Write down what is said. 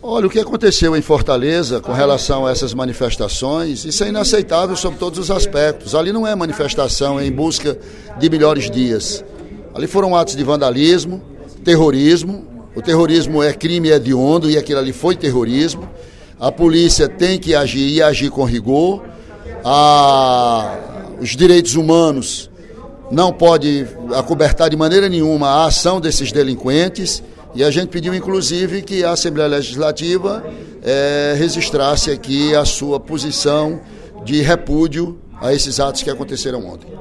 Olha, o que aconteceu em Fortaleza com relação a essas manifestações, isso é inaceitável sob todos os aspectos. Ali não é manifestação em busca de melhores dias. Ali foram atos de vandalismo, terrorismo. O terrorismo é crime hediondo e aquilo ali foi terrorismo. A polícia tem que agir e agir com rigor. Os direitos humanos não podem acobertar de maneira nenhuma a ação desses delinquentes. E a gente pediu, inclusive, que a Assembleia Legislativa registrasse aqui a sua posição de repúdio a esses atos que aconteceram ontem.